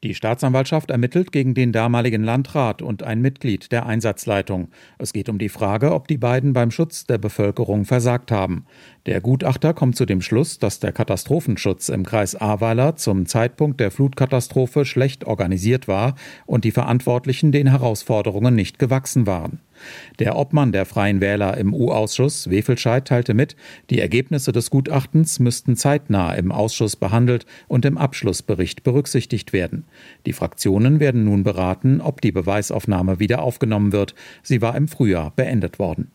Die Staatsanwaltschaft ermittelt gegen den damaligen Landrat und ein Mitglied der Einsatzleitung. Es geht um die Frage, ob die beiden beim Schutz der Bevölkerung versagt haben. Der Gutachter kommt zu dem Schluss, dass der Katastrophenschutz im Kreis Ahrweiler zum Zeitpunkt der Flutkatastrophe schlecht organisiert war und die Verantwortlichen den Herausforderungen nicht gewachsen waren. Der Obmann der Freien Wähler im U-Ausschuss, Wefelscheid, teilte mit, die Ergebnisse des Gutachtens müssten zeitnah im Ausschuss behandelt und im Abschlussbericht berücksichtigt werden. Die Fraktionen werden nun beraten, ob die Beweisaufnahme wieder aufgenommen wird. Sie war im Frühjahr beendet worden.